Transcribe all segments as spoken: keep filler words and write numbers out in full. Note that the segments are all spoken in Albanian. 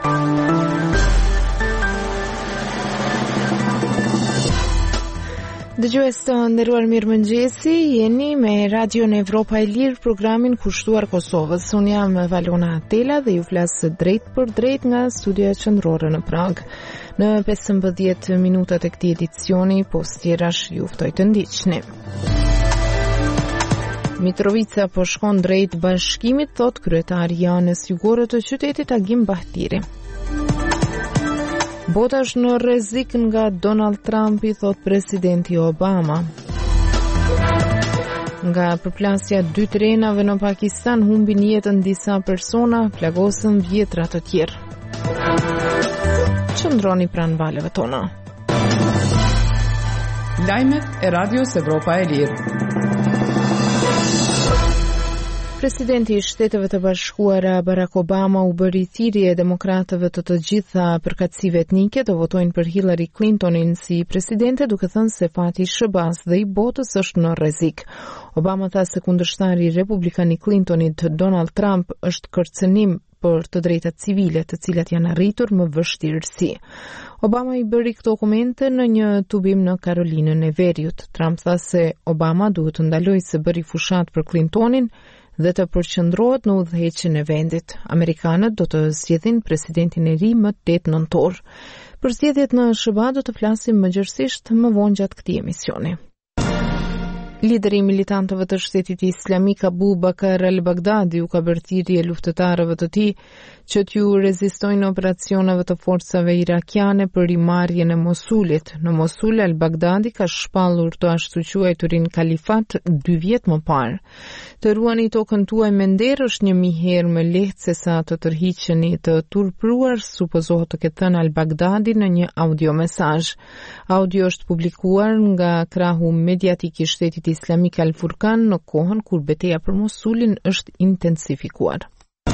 Dëgjues të nderuar, mirëmëngjesi, jeni me Radion Evropa e Lirë, programin kushtuar Kosovës. Unë jam Valona Tela dhe ju flas drejt për drejt nga studioja qendrore në Prag. Në pesëmbëdhjetë minutat e këtij edicioni, post tjerash ju ftoj të ndiqni. Mitrovica po shkon drejt bashkimit, thot kryetari i anës jugore të qytetit Agim Bahtiri. Bota është në rrezik nga Donald Trumpi, thot presidenti Obama. Nga përplasja dy trenave në Pakistan humbin jetën disa persona, plagosën dhjetra të tjerë. Qëndroni pranë valeve tona. Lajmet e Radios Evropa e Lirë. Presidenti i Shteteve të Bashkuara Barack Obama u bëri thirrje demokratëve të të gjitha përkatësive etnike të votojnë për Hillary Clintonin si presidente, duke thënë se fati i S B A-s dhe i botës është në rrezik. Obama tha se kundërshtari republikan i Clintonit, Donald Trump, është kërcënim për të drejtat civile, të cilat janë arritur më vështirësi. Obama i bëri këto komente në një tubim në Karolinën e Veriut. Trump tha se Obama duhet të ndalojë se bëri fushat për Clintonin dhe të përqendrohet në udhëheqjen e vendit. Amerikanët do të zgjedhin presidentin e ri më tetë nëntor. Për zgjedhjet në S B A do të flasim më gjërësisht më vonë gjatë këtij emisioni. Lideri i militantëve të Shtetit Islamik Abu Bakr al-Baghdadi u ka bërë thirrje luftëtarëve të tij që t'ju rezistojnë operacioneve të forcave irakiane për rimarrjen e Mosulit. Në Mosul, al-Baghdadi ka shpallur të ashtu quajturin kalifat dy vjet më parë. Të ruani tokën tuaj me nder është një mijë herë më lehtë se sa të tërhiqeni të turpruar, supozohet të ketë thënë al-Baghdadi në një audiomesazh. Audio është publikuar nga krahu mediatik i Shtetit Islamik Al-Furqan në kohën kur betejë për Mosulin është intensifikuar.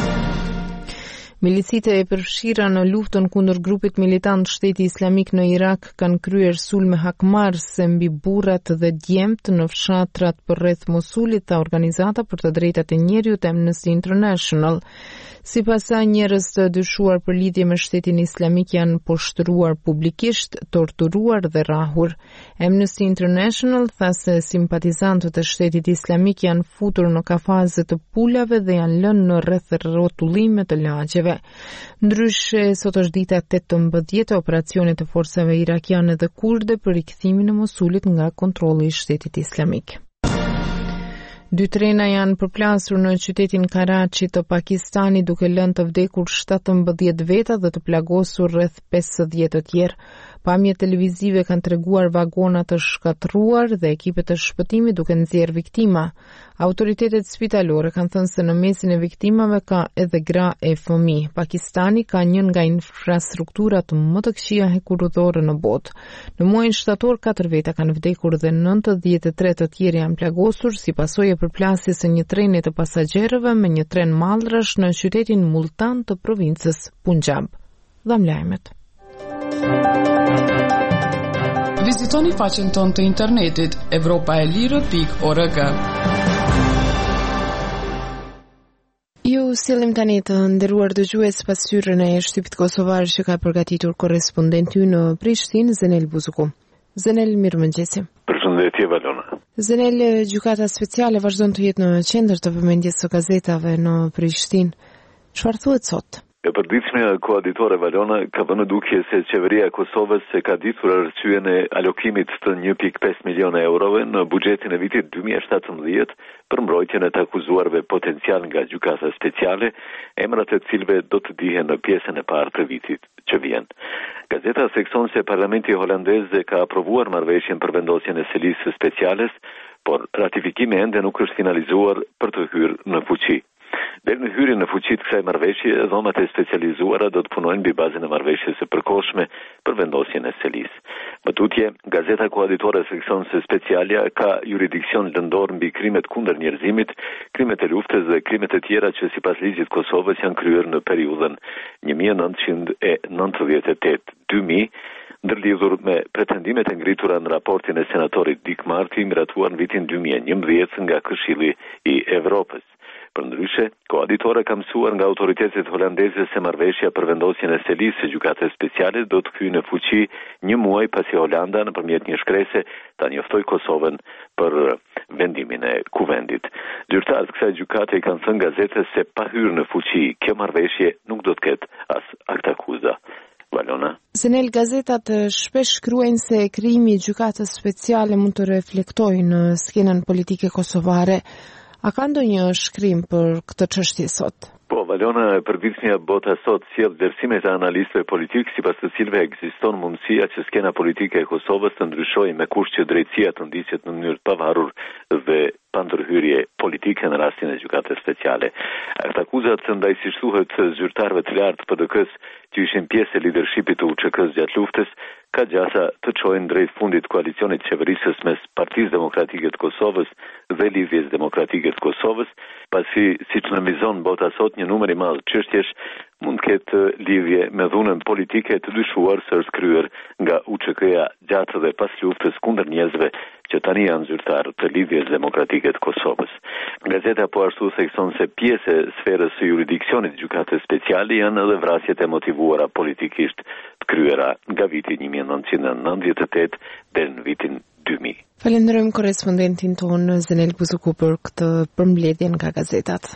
Milicite e përfshira në luftën kundër grupit militant Shteti Islamik në Irak kanë kryer sulme hakmarrëse mbi burrat dhe djemt në fshatrat përreth Mosulit, tha organizata për të drejtat e njerëzit Amnesty International. Sipas saj, njerëz të dyshuar për lidhje me Shtetin Islamik janë poshtruar publikisht, torturuar dhe rrahur. Amnesty International tha se simpatizantët e Shtetit Islamik janë futur në kafaze të pulave dhe janë lënë në rreth rrotullime të lagjeve. Ndryshe, sot është dita tetëmbëdhjetë e operacionit të forcave irakiane dhe kurde për rikthimin e Mosulit nga kontrolli i Shtetit Islamik. Dy trena janë përplasur në qytetin Karachi të Pakistanit, duke lënë të vdekur shtatëmbëdhjetë veta dhe të plagosur rreth pesëdhjetë të tjerë. Pamjet televizive kanë treguar vagona të shkatruar dhe ekipet të shpëtimit duke nxjerrë viktima. Autoritetet spitalore kanë thënë se në mesin e viktimave ka edhe gra e fëmijë. Pakistani ka një nga infrastrukturat më të këqija hekurudhore në botë. Në muajin shtator, katër veta kanë vdekur dhe nëntëdhjetë e tre të tjerë janë plagosur si pasojë e përplasjes së një treni të pasagjerëve me një tren mallrash në qytetin Multan të provincës Punjab. Dham lajmet. Vizitoni faqen tonë të internetit evropaelire pikë org. Ju sillim tani të nderuar dëgjues pasqyrën e shtypit kosovar që ka përgatitur korrespondenti ynë në Prishtinë, Zenel Buzuku. Zenel, mirëmëngjesi. Përshëndetje, Valona. Zenel, gjykata speciale vazhdon të jetë në qendër të vëmendjes së gazetave në Prishtinë. Çfarë thuhet sot? E përditshmja koaditore Valona ka vënë dukje se qeveria e Kosovës se ka ditur arsyen e alokimit të një pikë pesë miliona eurove në buxhetin e vitit dy mijë e shtatëmbëdhjetë për mbrojtjen e të akuzuarve potencial nga gjykata speciale, emrat e cilëve do të dihen në pjesën e parë të vitit që vjen. Gazeta sekson se Parlamenti holandez ka aprovuar marrëveshjen për vendosjen e selisë speciales, por ratifikimi ende nuk është finalizuar për të hyrë në fuqi. Deri në hyrjen në fuqi të kësaj marrëveshje, dhomat e specializuara do të punojnë mbi bazën e marrëveshjes së përkohshme për vendosjen e selisë. Më tutje, Gazeta Koaditore seksion se Specialia ka jurisdiksion lëndor mbi krimet kundër njerëzimit, krimet e luftës dhe krimet e tjera që sipas ligjit të Kosovës janë kryer në periudhën një mijë e nëntëqind e nëntëdhjetë e tetë deri në dy mijë, ndërlidhur me pretendimet e ngritura në raportin e senatorit Dick Marty miratuar në vitin dy mijë e njëmbëdhjetë nga Këshilli i Evropës. Përndryshe, koaditora ka mësuar nga autoritetet holandeze se marrëveshja për vendosjen e selisë së gjykatës speciale do të kthye në fuqi një muaj pasi Holanda nëpërmjet një shkrese ta njoftoi Kosovën për vendimin e kuvendit. Zyrtarët e kësaj gjykate i kanë thënë gazetës se pa hyrë në fuqi kjo marrëveshje nuk do të ketë as akt akuza. Valona. Senel, gazetat shpesh shkruajnë se krijimi i gjykatës speciale mund të reflektojë në skenën politike kosovare. A ka ndonjë shkrim për këtë çështje sot? Po, Valona, përditshmja bota sot sjell vlerësimet e analistëve politik sipas të cilëve ekziston mundësia që skena politike e Kosovës të ndryshojë me kusht që drejtësia të ndiqet në mënyrë të pavarur dhe pa ndërhyrje politike në rastin e gjykatës speciale. Ata akuzat ndaj siç thuhet zyrtarëve të lartë P D K-s që ishin pjesë e lidershipit të U Ç K-s gjatë luftës, ka gjasa të çojnë drejt fundit koalicionit qeverisës mes Partisë Demokratike të Kosovës dhe Lidhjes Demokratike të Kosovës, pasi siç nënvizon bota sot një numër i madh çështjesh mund të ketë lidhje me dhunën politike të dyshuar së është kryer nga U Ç K-ja gjatë dhe pas luftës kundër njerëzve që tani janë zyrtarë të Lidhjes Demokratike të Kosovës. Gazeta po ashtu thekson se pjesë e sferës së jurisdiksionit gjykatës speciale janë edhe vrasjet e motivuara politikisht të kryera nga viti një mijë e nëntëqind e nëntëdhjetë e tetë deri në vitin dy mijë. Falenderojmë korrespondentin tonë Zenel Buzuku për këtë përmbledhje nga gazetat.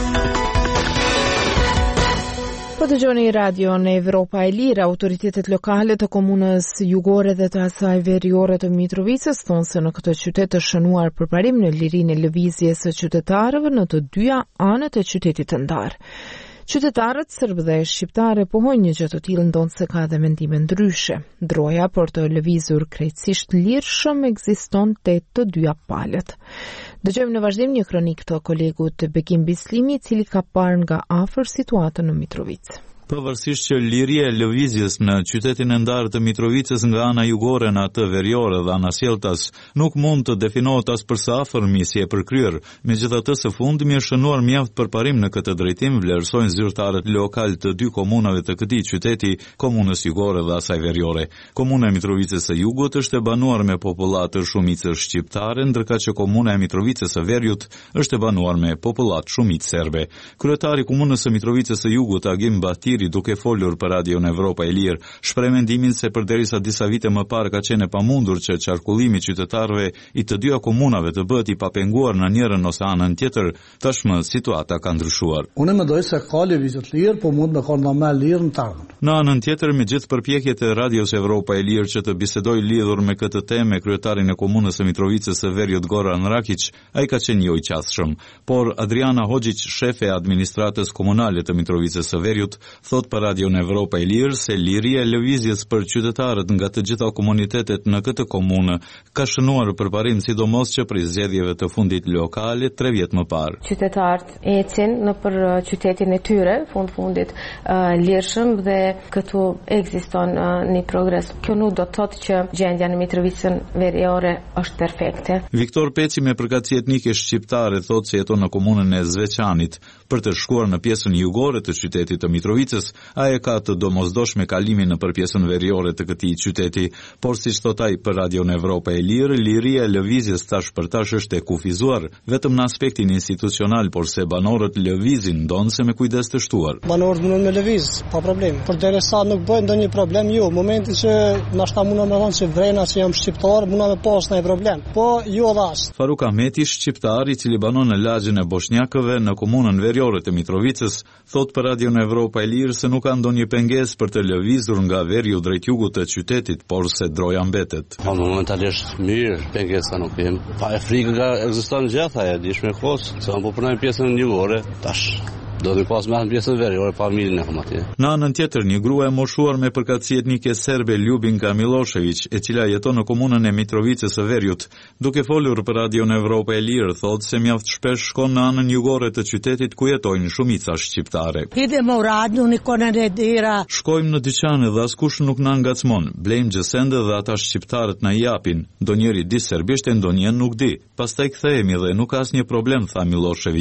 Po dëgjoni radio në Evropa e Lirë, autoritetet lokale të komunës jugore dhe të asaj veriore të Mitrovicës thonë se në këtë qytet të shënuar përparim në lirinë e lëvizjes së qytetarëve në të dyja anët e qytetit të ndarë. Qytetarët serbë dhe shqiptare pohojnë një gjë të tillë ndonse ka dhe mendime ndryshe. Droja për të lëvizur krejtësisht lirshëm ekziston te të dyja palët. Dëgjojmë në vazhdim një kronik të kolegut Bekim Bislimi, i cili ka parë nga afër situatën në Mitrovicë. Pavarësisht që liria e lëvizjes në qytetin e ndarë të Mitrovicës nga ana jugore në atë veriore dhe ana sjelltas nuk mund të definohet as për sa afërmi si e përkryer. Megjithatë, së fundmi është shënuar mjaft përparim në këtë drejtim, vlerësojnë zyrtarët lokal të dy komunave të këtij qyteti, komunës jugore dhe asaj veriore. Komuna e Mitrovicës së Jugut është e banuar me popullat shumicë shqiptare, ndërka që komuna e Mitrovicës së Veriut është e banuar me popullat shumicë serbe. Kryetari i komunës së Mitrovicës së Jugut, Agim Bahtir, duke folur për radion Evropa e Lirë, shpreh mendimin se përderisa disa vite më parë ka qenë e pamundur që qarkullimi i qytetarëve i të dyja komunave të bëhet i papenguar në njërin ose anën tjetër, tashmë situata ka ndryshuar. Unë mendoj se ka lëvizje të lirë, po mund të ka normal lirë në tarmën. Në anën tjetër, me gjithë përpjekjet e radios Evropa e Lirë që të bisedoj lidhur me këtë temë me kryetarin e komunës së Mitrovicës së Veriut Goran Rakić, ai ka qenë jo i qasshëm, por Adriana Hoxhić, shefe e administratës komunale të Mitrovicës së Veriut, thot për radion Evropa e Lirë se liria e lëvizjes për qytetarët nga të gjitha komunitetet në këtë komunë ka shënuar përparim sidomos që prej zgjedhjeve të fundit lokale tre vjet më parë. Qytetarët ecin në për qytetin e tyre, fund fundit uh, lirshëm dhe këtu ekziston uh, një progres. Kjo nuk do të thotë që gjendja në Mitrovicën veriore është perfekte. Viktor Peci me përkatësi etnike shqiptare thot se jeton në komunën e Zveçanit. Për të shkuar në pjesën jugore të qytetit të Mitrovicës, ai ka të domosdoshme kalimin në për pjesën veriore të këtij qyteti, por siç thot ai për radion Evropa e Lirë, liria e lëvizjes tash për tash është e kufizuar vetëm në aspektin institucional, por se banorët lëvizin ndonse me kujdes të shtuar. Banorët mundon me lëviz pa problem. Por derisa nuk bëjnë ndonjë problem, jo, momentin që na shta mundon me thonë se vrena që jam shqiptar, mundon me pas ndonjë problem. Po jo dhas. Faruk Ahmeti, shqiptar i cili banon në lagjin e bosnjakëve në komunën veriore të Mitrovicës, thot për radion Evropa e Lirë se nuk ka ndonjë pengesë për të lëvizur nga veriu drejt jugut të qytetit, por se droja mbetet. Po momentalisht mirë, pengesa nuk kem. Pa e frikë ekziston gjithë ajo, dish me kos, se po punojmë pjesën jugore, tash do të pas me në pjesën veriore pa familjen e atje. Në anën tjetër, një grua e moshuar me përkatësi etnike serbe Ljubinka Milošević, e cila jeton në komunën e Mitrovicës së Veriut, duke folur për radion Evropa e Lirë, thotë se mjaft shpesh shkon në anën jugore të qytetit ku jetojnë shumica shqiptare. Idemo u radnju, niko ne redira. Shkojmë në dyqane dhe askush nuk na ngacmon. Blejmë gjësende dhe ata shqiptarët na japin. Ndonjëri di serbisht e ndonjën nuk di. Pastaj kthehemi dhe nuk ka asnjë problem, tha Milošević.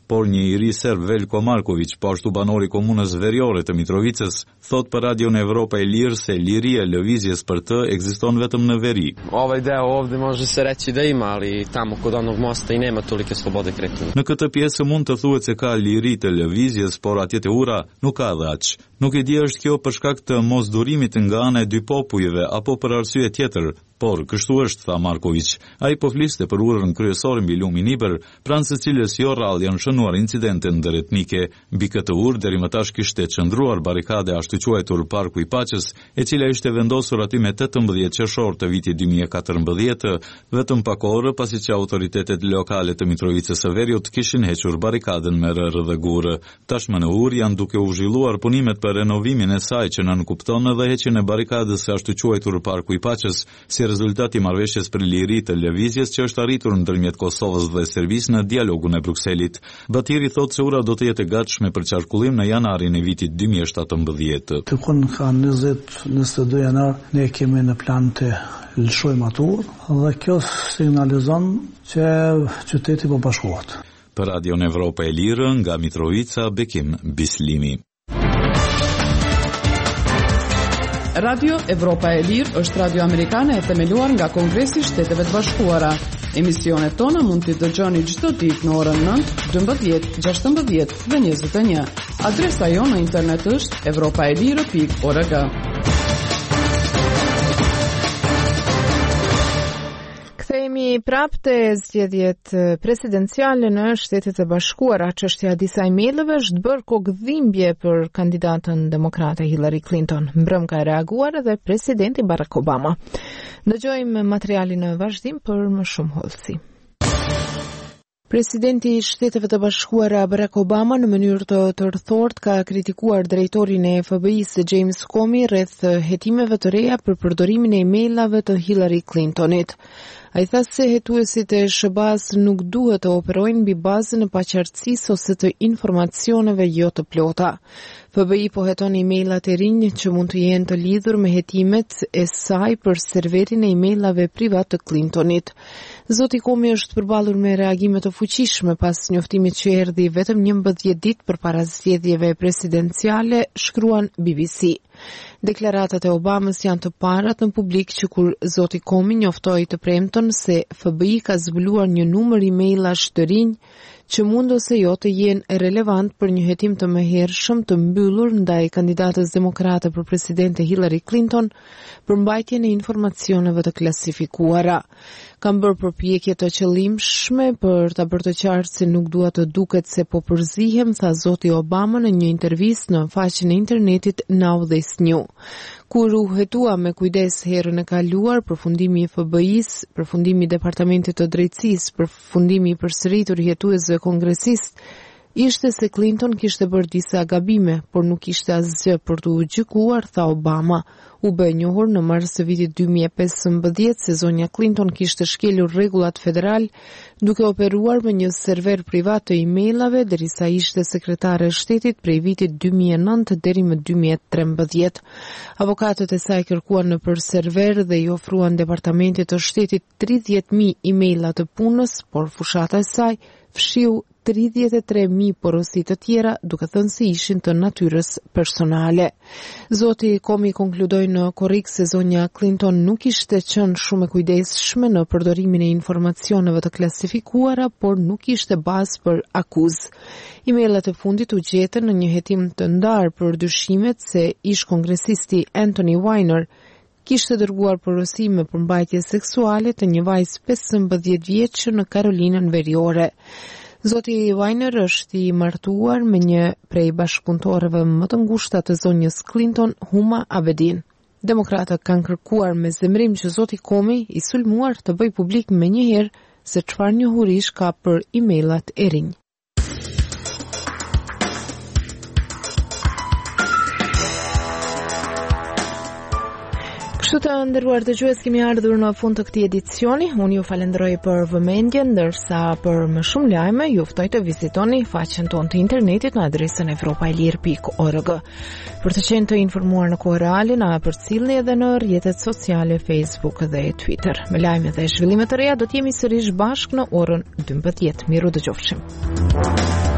por një i ri serb Veljko Marković, po ashtu banori i komunës veriore të Mitrovicës, thot për Radion Evropa e Lirë se liria e lëvizjes për të ekziston vetëm në veri. Ovaj deo ovdje može se reći da ima, ali tamo kod onog mosta i nema tolike slobode kretanja. Në këtë pjesë mund të thuhet se ka liri të lëvizjes, por atje te ura nuk ka dhe aq. Nuk e di është kjo për shkak të mosdurimit nga ana e dy popujve apo për arsye tjetër, por kështu është, tha Marković. Ai po fliste për urën kryesore mbi lumin Iber, pranë së cilës jo rrallë janë shënuar incidente ndërretnike. Mbi këtë urë deri më tash kishte qëndruar barikade ashtu quajtur Parku i Paqes, e cila ishte vendosur aty me tetëmbëdhjetë qershor të vitit dy mijë e katërmbëdhjetë, vetëm pak orë pasi që autoritetet lokale të Mitrovicës së Veriut kishin hequr barikadën me rërë dhe gurë. Tashmë në urë janë duke u zhvilluar punimet për renovimin e saj që nënkupton edhe heqjen e barikadës së ashtu quajtur Parku i Paqes, si rezultati i marrëveshjes për liri të lëvizjes që është arritur ndërmjet Kosovës dhe Serbisë në dialogun e Brukselit. Batiri thotë se ura do të jetë e gatshme për qarkullim në janarin e vitit dy mijë e shtatëmbëdhjetë. Të kun ka njëzet njëzet e dy janar ne kemi në plan të lëshojmë atur dhe kjo signalizon që qyteti po bashkohet. Për Radion Evropa e Lirë nga Mitrovica, Bekim Bislimi. Radio Evropa e Lirë është radio amerikane e themeluar nga Kongresi i Shteteve të Bashkuara. Emisionet tona mund t'i dëgjoni çdo ditë në orën nëntë, dymbëdhjetë, gjashtëmbëdhjetë dhe njëzet e një. Adresa jonë në internet është evropaelire pikë org. Kthehemi prapë te zgjedhjet presidenciale në Shtetet e Bashkuara. Çështja e disa emailëve është bërë kokëdhimbje për kandidatën demokrate Hillary Clinton. Mbrëm ka reaguar edhe presidenti Barack Obama. Dëgjojmë materialin në vazhdim për më shumë hollësi. Presidenti i Shteteve të Bashkuara Barack Obama në mënyrë të tërthort ka kritikuar drejtorin e F B I-s James Comey rreth hetimeve të reja për përdorimin e emailave të Hillary Clintonit. Ai tha se hetuesit e S B A-s nuk duhet të operojnë mbi bazën e paqartësisë ose të informacioneve jo të plota. F B I po heton emailat e rinj që mund të jenë të lidhur me hetimet e saj për serverin e emailave privat të Clintonit. Zoti Comey është përballur me reagime të fuqishme pas njoftimit që erdhi vetëm njëmbëdhjetë ditë përpara zgjedhjeve presidenciale, shkruan B B C. Deklaratat e Obamës janë të parat në publik që kur zoti Comey njoftoi të premton se F B I ka zbuluar një numër emailash të rinj që mund ose jo të jenë relevant për një hetim të mëhershëm të mbyllur ndaj kandidatës demokrate për presidente Hillary Clinton për mbajtjen e informacioneve të klasifikuara. Kam bërë përpjekje të qëllimshme për ta bërë të qartë se nuk dua të duket se po përzihem, tha zoti Obama në një intervistë në faqen e internetit Now This New. Kur u hetua me kujdes herën e kaluar, përfundimi i F B I-s, përfundimi i Departamentit të Drejtësisë, përfundimi i përsëritur i hetuesve kongresistë, ishte se Clinton kishte bërë disa gabime, por nuk ishte asgjë për të u gjykuar, tha Obama. U bë njohur në mars të vitit dy mijë e pesëmbëdhjetë se zonja Clinton kishte shkelur rregullat federal duke operuar me një server privat të emailave derisa ishte sekretare e shtetit prej vitit dy mijë e nëntë deri më dy mijë e trembëdhjetë. Avokatët e saj kërkuan nëpër server dhe i ofruan departamentit të shtetit tridhjetë mijë emaila të punës, por fushata e saj fshiu tridhjetë e tre mijë porosi të tjera, duke thënë se ishin të natyrës personale. Zoti Comey konkludoi në korrik se zonja Clinton nuk ishte qenë shumë e kujdesshme në përdorimin e informacioneve të klasifikuara, por nuk ishte bazë për akuzë. Emailat e fundit u gjetën në një hetim të ndarë për dyshimet se ish kongresisti Anthony Weiner kishte dërguar porosime për mbajtje seksuale të një vajzë pesëmbëdhjetë vjeçë në Karolinën Veriore. Zoti Weiner është i martuar me një prej bashkëpunëtorëve më të ngushta të zonjës Clinton, Huma Abedin. Demokratët kanë kërkuar me zemrim që zoti Comey i sulmuar të bëjë publik menjëherë se çfarë njohurish ka për emailat e rinj. Kështu të nderuar dëgjues, kemi ardhur në fund të këtij edicioni. Unë ju falenderoj për vëmendjen, ndërsa për më shumë lajme ju ftoj të vizitoni faqen tonë të internetit në adresën evropaelir pikë org. Për të qenë të informuar në kohë reale, na përcjellni edhe në rrjetet sociale Facebook dhe Twitter. Me lajme dhe zhvillime të reja do të jemi sërish bashkë në orën dymbëdhjetë. Miru dëgjofshim.